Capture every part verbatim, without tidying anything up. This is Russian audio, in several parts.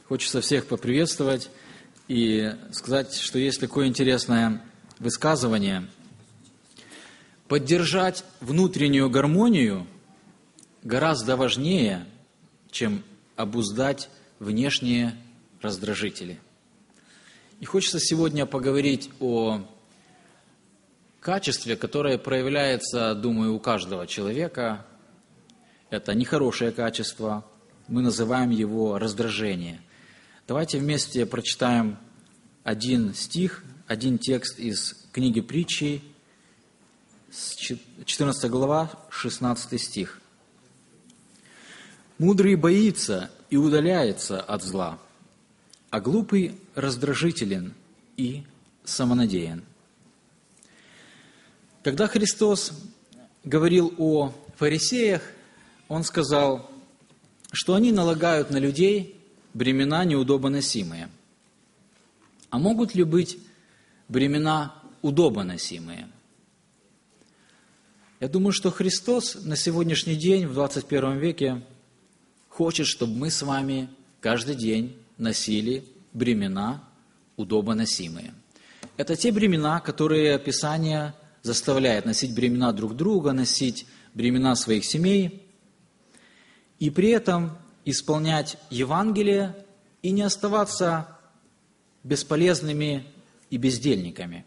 Хочется всех поприветствовать и сказать, что есть такое интересное высказывание. Поддержать внутреннюю гармонию гораздо важнее, чем обуздать внешние раздражители. И хочется сегодня поговорить о качестве, которое проявляется, думаю, у каждого человека. Это нехорошее качество. Мы называем его раздражение. Давайте вместе прочитаем один стих, один текст из книги Притчей, четырнадцатая глава, шестнадцатый стих. «Мудрый боится и удаляется от зла, а глупый раздражителен и самонадеян». Когда Христос говорил о фарисеях, Он сказал, что они налагают на людей бремена неудобоносимые. А могут ли быть бремена удобоносимые? Я думаю, что Христос на сегодняшний день, в двадцать первом веке, хочет, чтобы мы с вами каждый день носили бремена удобоносимые. Это те бремена, которые Писание заставляет носить бремена друг друга, носить бремена своих семей, и при этом исполнять Евангелие и не оставаться бесполезными и бездельниками.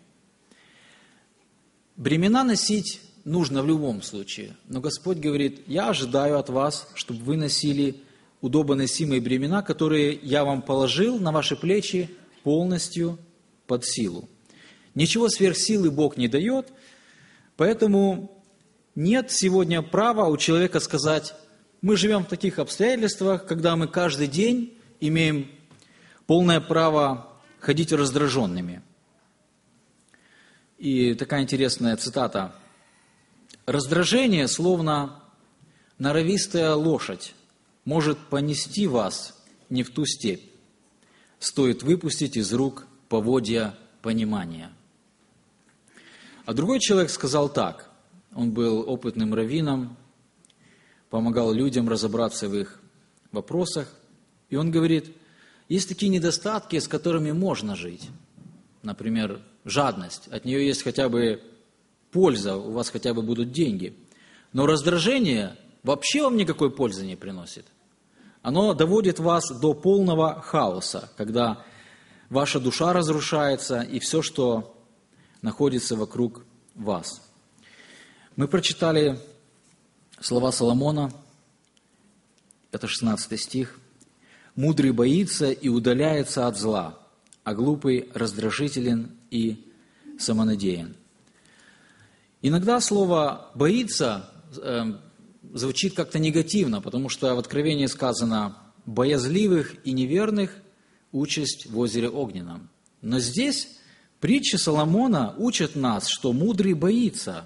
Бремена носить нужно в любом случае, но Господь говорит: я ожидаю от вас, чтобы вы носили удобоносимые бремена, которые я вам положил на ваши плечи полностью под силу. Ничего сверх силы Бог не дает, поэтому нет сегодня права у человека сказать: мы живем в таких обстоятельствах, когда мы каждый день имеем полное право ходить раздраженными. И такая интересная цитата. «Раздражение, словно норовистая лошадь, может понести вас не в ту степь. Стоит выпустить из рук поводья понимания». А другой человек сказал так. Он был опытным раввином, помогал людям разобраться в их вопросах. И он говорит, есть такие недостатки, с которыми можно жить. Например, жадность. От нее есть хотя бы польза, у вас хотя бы будут деньги. Но раздражение вообще вам никакой пользы не приносит. Оно доводит вас до полного хаоса, когда ваша душа разрушается и все, что находится вокруг вас. Мы прочитали слова Соломона, это шестнадцатый стих. «Мудрый боится и удаляется от зла, а глупый раздражителен и самонадеян». Иногда слово «боится» э, звучит как-то негативно, потому что в Откровении сказано «боязливых и неверных участь в озере огненном». Но здесь притчи Соломона учат нас, что мудрый боится,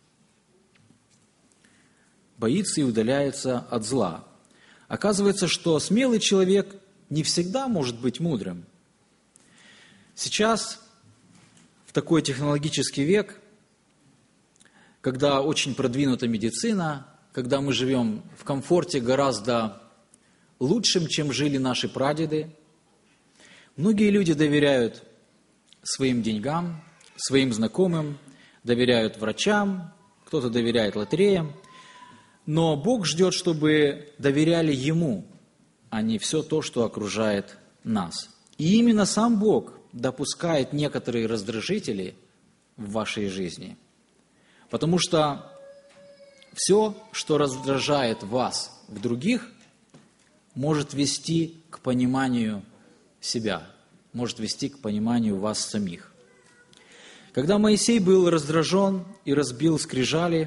боится и удаляется от зла. Оказывается, что смелый человек не всегда может быть мудрым. Сейчас, в такой технологический век, когда очень продвинута медицина, когда мы живем в комфорте гораздо лучшим, чем жили наши прадеды, многие люди доверяют своим деньгам, своим знакомым, доверяют врачам, кто-то доверяет лотереям. Но Бог ждет, чтобы доверяли Ему, а не все то, что окружает нас. И именно сам Бог допускает некоторые раздражители в вашей жизни. Потому что все, что раздражает вас в других, может вести к пониманию себя, может вести к пониманию вас самих. Когда Моисей был раздражен и разбил скрижали,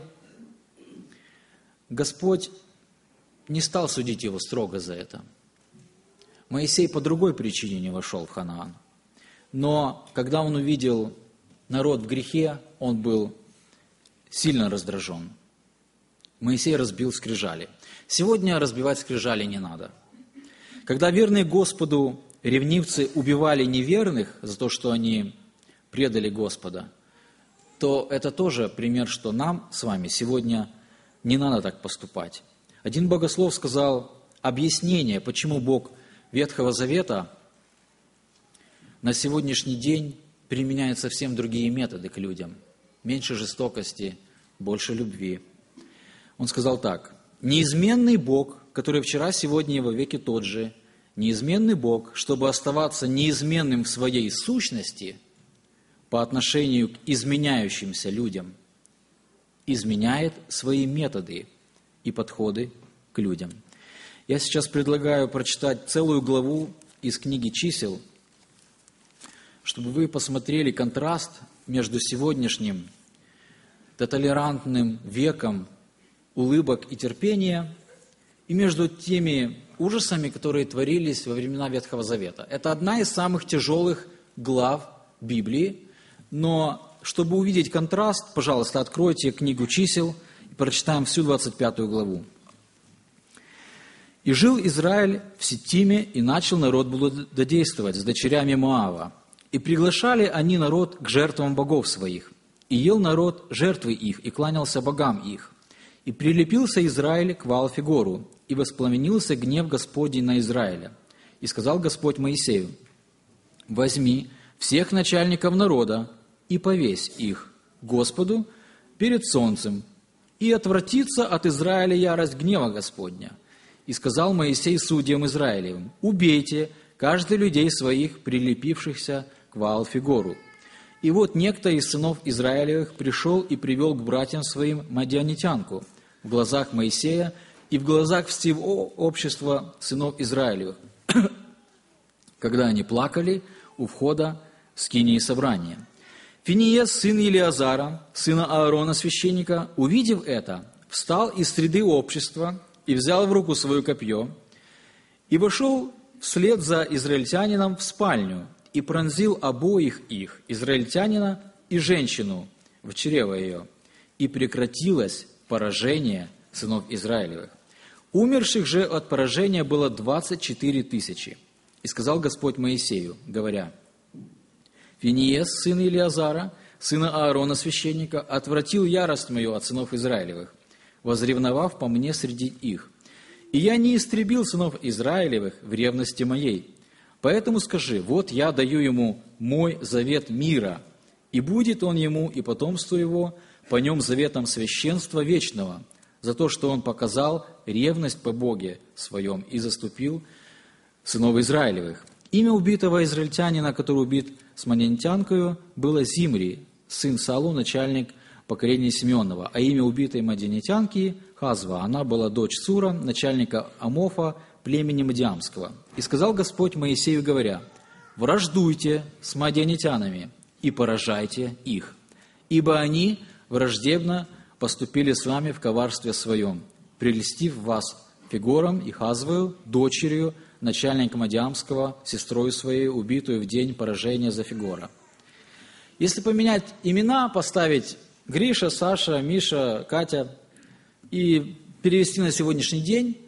Господь не стал судить его строго за это. Моисей по другой причине не вошел в Ханаан. Но когда он увидел народ в грехе, он был сильно раздражен. Моисей разбил скрижали. Сегодня разбивать скрижали не надо. Когда верные Господу ревнивцы убивали неверных за то, что они предали Господа, то это тоже пример, что нам с вами сегодня не надо так поступать. Один богослов сказал объяснение, почему Бог Ветхого Завета на сегодняшний день применяют совсем другие методы к людям. Меньше жестокости, больше любви. Он сказал так: «Неизменный Бог, который вчера, сегодня и во веки тот же, неизменный Бог, чтобы оставаться неизменным в своей сущности по отношению к изменяющимся людям, изменяет свои методы и подходы к людям». Я сейчас предлагаю прочитать целую главу из книги «Чисел», чтобы вы посмотрели контраст между сегодняшним толерантным веком улыбок и терпения и между теми ужасами, которые творились во времена Ветхого Завета. Это одна из самых тяжелых глав Библии, но чтобы увидеть контраст, пожалуйста, откройте книгу «Чисел» и прочитаем всю двадцать пятую главу. «И жил Израиль в Ситиме, и начал народ блудодействовать с дочерями Моава. И приглашали они народ к жертвам богов своих. И ел народ жертвы их, и кланялся богам их. И прилепился Израиль к Ваал-Фигору, и воспламенился гнев Господень на Израиля. И сказал Господь Моисею: возьми всех начальников народа и повесь их Господу перед солнцем, и отвратится от Израиля ярость гнева Господня. И сказал Моисей судьям Израилевым: убейте каждый людей своих, прилепившихся к Ваал-Фигору. И вот некто из сынов Израилевых пришел и привел к братьям своим мадианитянку в глазах Моисея и в глазах всего общества сынов Израилевых, когда они плакали у входа в скинии собрания. Финиес, сын Елиазара, сына Аарона, священника, увидев это, встал из среды общества и взял в руку свое копье, и вошел вслед за израильтянином в спальню, и пронзил обоих их, израильтянина и женщину, в чрево ее, и прекратилось поражение сынов Израилевых. Умерших же от поражения было двадцать четыре тысячи. И сказал Господь Моисею, говоря: Финиес, сын Елиазара, сына Аарона, священника, отвратил ярость мою от сынов Израилевых, возревновав по мне среди их. И я не истребил сынов Израилевых в ревности моей. Поэтому скажи: вот я даю ему мой завет мира, и будет он ему и потомству его по нем заветом священства вечного, за то, что он показал ревность по Боге своем и заступил сынов Израилевых. Имя убитого израильтянина, который убит с мадианитянкою, было Зимри, сын Саулу, начальник поколения Симеонова, а имя убитой мадианитянки – Хазва. Она была дочь Сура, начальника Амофа, племени Мадиамского. И сказал Господь Моисею, говоря: «Враждуйте с мадианитянами и поражайте их, ибо они враждебно поступили с вами в коварстве своем, прельстив вас Фигором и Хазвою, дочерью начальника Мадиамского, сестрой своей, убитую в день поражения за Фигора». Если поменять имена, поставить Гриша, Саша, Миша, Катя и перевести на сегодняшний день,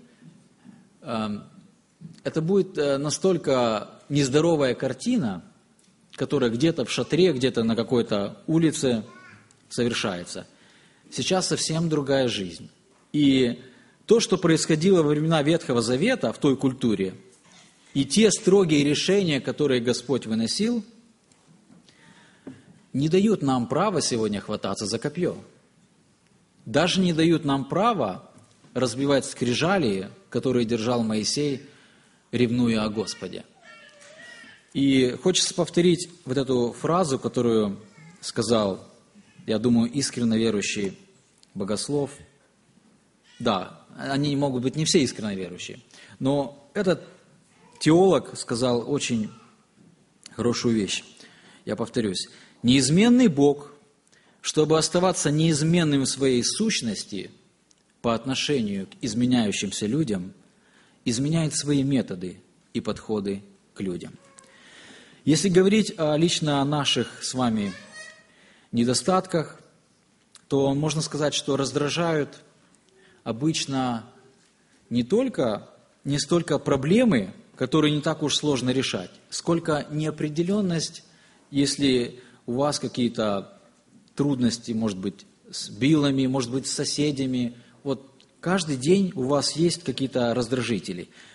это будет настолько нездоровая картина, которая где-то в шатре, где-то на какой-то улице совершается. Сейчас совсем другая жизнь. И то, что происходило во времена Ветхого Завета в той культуре, и те строгие решения, которые Господь выносил, не дают нам права сегодня хвататься за копье. Даже не дают нам права разбивать скрижали, которые держал Моисей, ревнуя о Господе. И хочется повторить вот эту фразу, которую сказал, я думаю, искренне верующий богослов. Да, они могут быть не все искренне верующие, но этот теолог сказал очень хорошую вещь. Я повторюсь. Неизменный Бог, чтобы оставаться неизменным в своей сущности по отношению к изменяющимся людям, изменяет свои методы и подходы к людям. Если говорить о, лично о наших с вами недостатках, то можно сказать, что раздражают обычно не только, не столько проблемы, которые не так уж сложно решать, сколько неопределенность, если у вас какие-то трудности, может быть, с билами, может быть, с соседями. Вот каждый день у вас есть какие-то раздражители.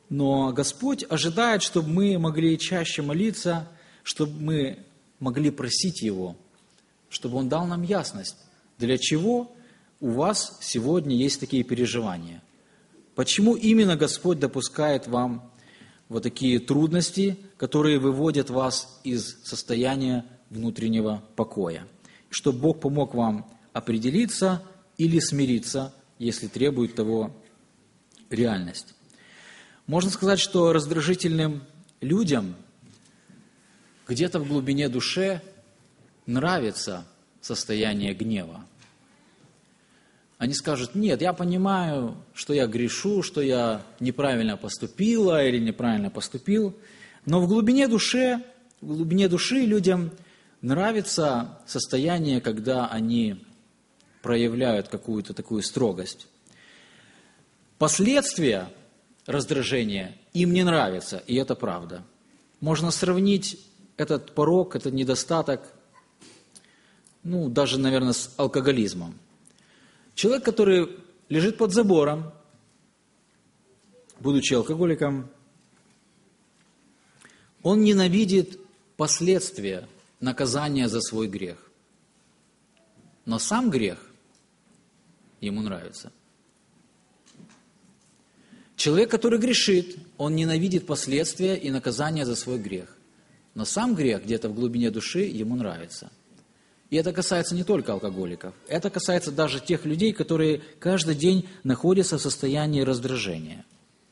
Но Господь ожидает, чтобы мы могли чаще молиться, чтобы мы могли просить Его, чтобы Он дал нам ясность, для чего у вас сегодня есть такие переживания. Почему именно Господь допускает вам вот такие трудности, которые выводят вас из состояния внутреннего покоя. Чтобы Бог помог вам определиться или смириться, если требует того реальность. Можно сказать, что раздражительным людям где-то в глубине души нравится состояние гнева. Они скажут: нет, я понимаю, что я грешу, что я неправильно поступила или неправильно поступил, но в глубине души, в глубине души людям нравится состояние, когда они проявляют какую-то такую строгость. Последствия раздражения им не нравятся, и это правда. Можно сравнить этот порок, этот недостаток, ну, даже, наверное, с алкоголизмом. Человек, который лежит под забором, будучи алкоголиком, он ненавидит последствия наказания за свой грех. Но сам грех ему нравится. Человек, который грешит, он ненавидит последствия и наказания за свой грех. Но сам грех где-то в глубине души ему нравится. И это касается не только алкоголиков. Это касается даже тех людей, которые каждый день находятся в состоянии раздражения.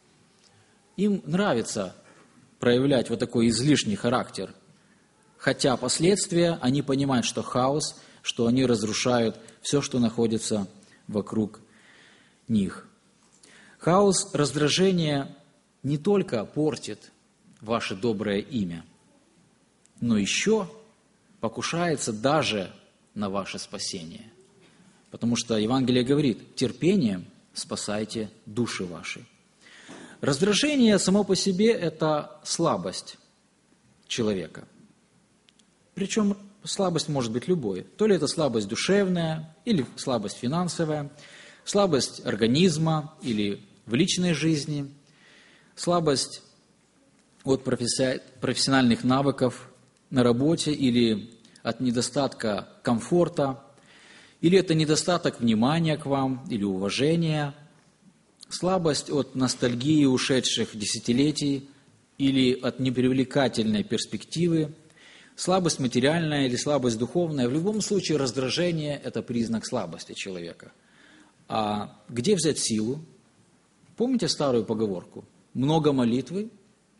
Им нравится проявлять вот такой излишний характер. Хотя последствия, они понимают, что хаос, что они разрушают все, что находится вокруг них. Хаос, раздражение не только портит ваше доброе имя, но еще покушается даже на ваше спасение. Потому что Евангелие говорит: терпением спасайте души ваши. Раздражение само по себе – это слабость человека. Причем слабость может быть любой. То ли это слабость душевная, или слабость финансовая, слабость организма или в личной жизни, слабость от профессиональных навыков на работе или от недостатка комфорта, или это недостаток внимания к вам или уважения, слабость от ностальгии ушедших десятилетий или от непривлекательной перспективы, слабость материальная или слабость духовная. В любом случае раздражение – это признак слабости человека. А где взять силу? Помните старую поговорку? Много молитвы,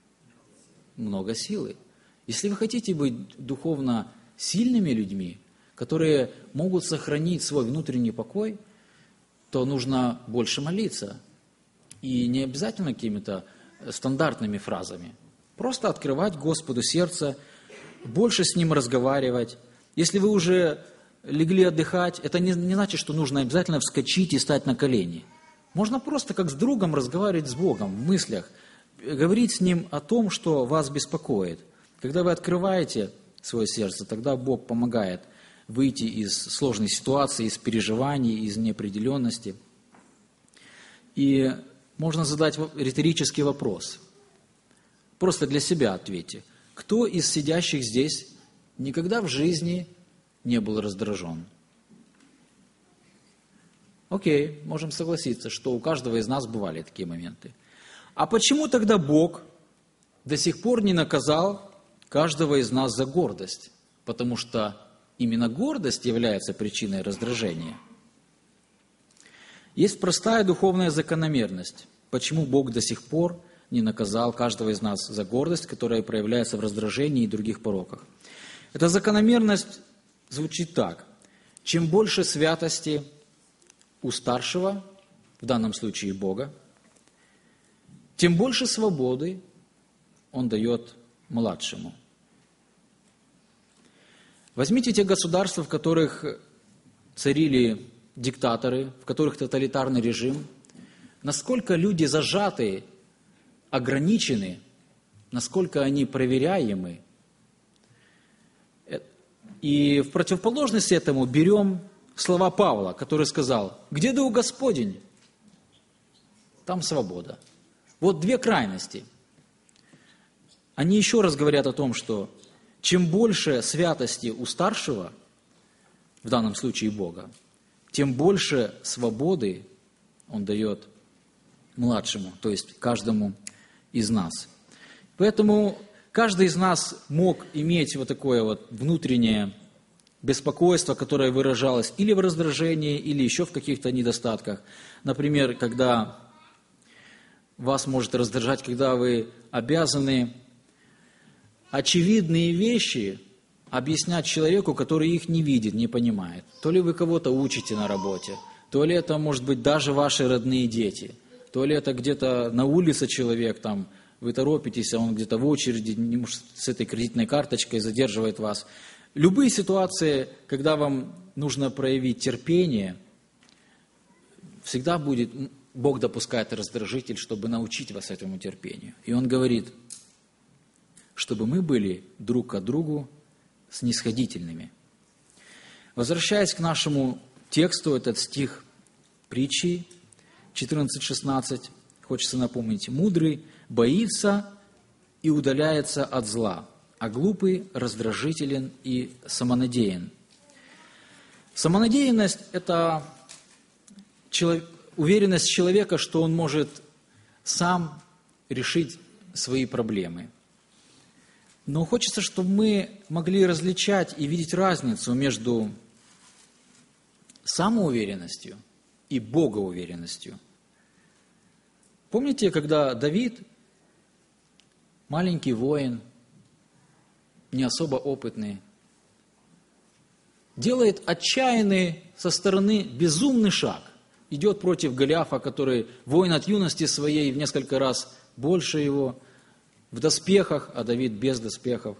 много силы. Если вы хотите быть духовно сильными людьми, которые могут сохранить свой внутренний покой, то нужно больше молиться. И не обязательно какими-то стандартными фразами. Просто открывать Господу сердце, больше с Ним разговаривать. Если вы уже легли отдыхать, это не, не значит, что нужно обязательно вскочить и стать на колени. Можно просто как с другом разговаривать с Богом в мыслях, говорить с Ним о том, что вас беспокоит. Когда вы открываете свое сердце, тогда Бог помогает выйти из сложной ситуации, из переживаний, из неопределенности. И можно задать риторический вопрос. Просто для себя ответьте. Кто из сидящих здесь никогда в жизни не был раздражен? Окей, можем согласиться, что у каждого из нас бывали такие моменты. А почему тогда Бог до сих пор не наказал каждого из нас за гордость? Потому что именно гордость является причиной раздражения. Есть простая духовная закономерность. Почему Бог до сих пор не наказал каждого из нас за гордость, которая проявляется в раздражении и других пороках? Эта закономерность звучит так. Чем больше святости у старшего, в данном случае Бога, тем больше свободы Он дает младшему. Возьмите те государства, в которых царили диктаторы, в которых тоталитарный режим, насколько люди зажаты, ограничены, насколько они проверяемы. И в противоположность этому берем слова Павла, который сказал: «Где дух Господень, там свобода». Вот две крайности. Они еще раз говорят о том, что чем больше святости у старшего, в данном случае Бога, тем больше свободы Он дает младшему, то есть каждому из нас. Поэтому каждый из нас мог иметь вот такое вот внутреннее беспокойство, которое выражалось или в раздражении, или еще в каких-то недостатках. Например, когда вас может раздражать, когда вы обязаны очевидные вещи объяснять человеку, который их не видит, не понимает. То ли вы кого-то учите на работе, то ли это, может быть, даже ваши родные дети, то ли это где-то на улице человек, там, вы торопитесь, а он где-то в очереди, не может, с этой кредитной карточкой задерживает вас. Любые ситуации, когда вам нужно проявить терпение, всегда будет, Бог допускает раздражитель, чтобы научить вас этому терпению. И Он говорит, чтобы мы были друг к другу снисходительными. Возвращаясь к нашему тексту, этот стих притчи четырнадцать шестнадцать, хочется напомнить, «Мудрый боится и удаляется от зла, а глупый раздражителен и самонадеян». Самонадеянность – это человек, уверенность человека, что он может сам решить свои проблемы. Но хочется, чтобы мы могли различать и видеть разницу между самоуверенностью и богоуверенностью. Помните, когда Давид, маленький воин, не особо опытный, делает отчаянный со стороны безумный шаг, идет против Голиафа, который воин от юности своей в несколько раз больше его, в доспехах, а Давид без доспехов.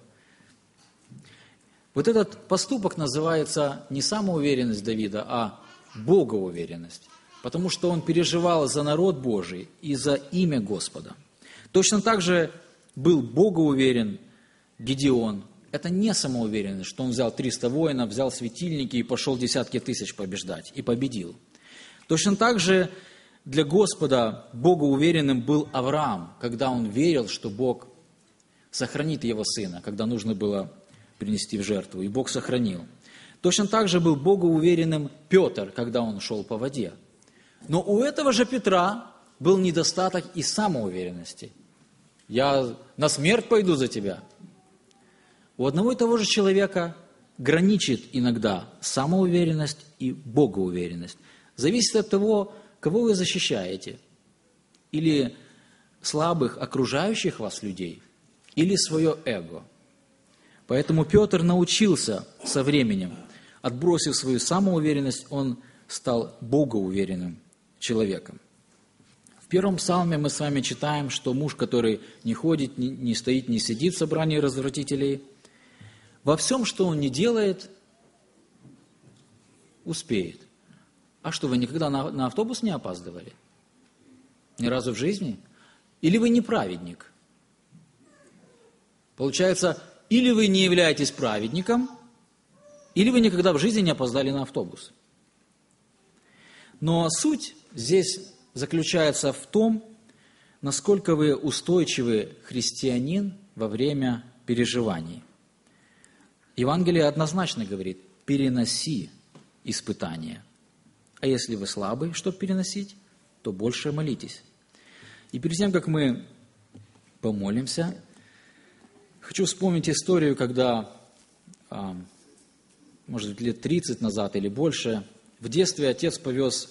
Вот этот поступок называется не самоуверенность Давида, а богоуверенность, потому что он переживал за народ Божий и за имя Господа. Точно так же был богоуверен Гедеон. Это не самоуверенность, что он взял триста воинов, взял светильники и пошел десятки тысяч побеждать, и победил. Точно так же для Господа богоуверенным был Авраам, когда он верил, что Бог сохранит его сына, когда нужно было принести в жертву, и Бог сохранил. Точно так же был богоуверенным Петр, когда он шел по воде. Но у этого же Петра был недостаток и самоуверенности. «Я на смерть пойду за тебя». У одного и того же человека граничит иногда самоуверенность и богоуверенность. Зависит от того, кого вы защищаете. Или слабых окружающих вас людей, или свое эго. Поэтому Петр научился со временем, отбросив свою самоуверенность, он стал богоуверенным человеком. В первом псалме мы с вами читаем, что муж, который не ходит, не, не стоит, не сидит в собрании развратителей, во всем, что он не делает, успеет. А что, вы никогда на, на автобус не опаздывали? Ни разу в жизни? Или вы не праведник? Получается, или вы не являетесь праведником, или вы никогда в жизни не опоздали на автобус. Но суть здесь заключается в том, насколько вы устойчивый христианин во время переживаний. Евангелие однозначно говорит: переноси испытания. А если вы слабый, чтобы переносить, то больше молитесь. И перед тем, как мы помолимся, хочу вспомнить историю, когда, может быть, лет тридцать назад или больше, в детстве отец повез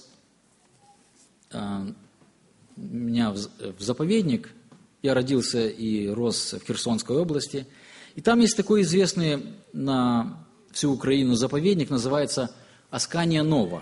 меня в заповедник. Я родился и рос в Херсонской области. И там есть такой известный на всю Украину заповедник, называется Аскания Нова.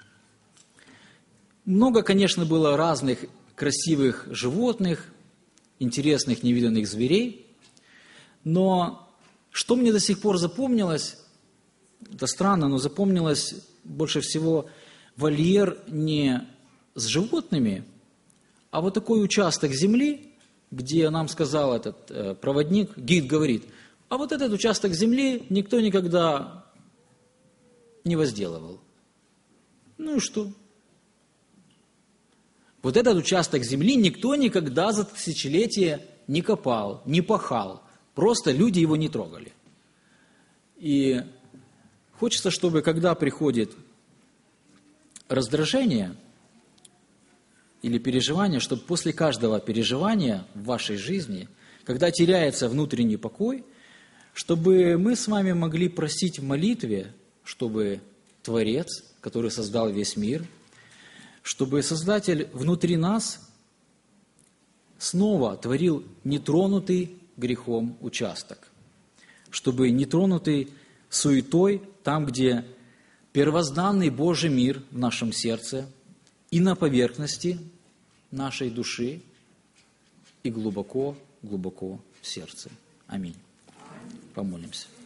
Много, конечно, было разных красивых животных, интересных невиданных зверей, но что мне до сих пор запомнилось, это странно, но запомнилось больше всего вольер не с животными, а вот такой участок земли, где нам сказал этот э, проводник, гид говорит: а вот этот участок земли никто никогда не возделывал. Ну и что? Вот этот участок земли никто никогда за тысячелетия не копал, не пахал. Просто люди его не трогали. И хочется, чтобы когда приходит раздражение или переживание, чтобы после каждого переживания в вашей жизни, когда теряется внутренний покой, чтобы мы с вами могли просить в молитве, чтобы Творец, который создал весь мир, чтобы Создатель внутри нас снова творил нетронутый грехом участок, чтобы нетронутый суетой там, где первозданный Божий мир в нашем сердце и на поверхности нашей души, и глубоко-глубоко в сердце. Аминь. Помолимся.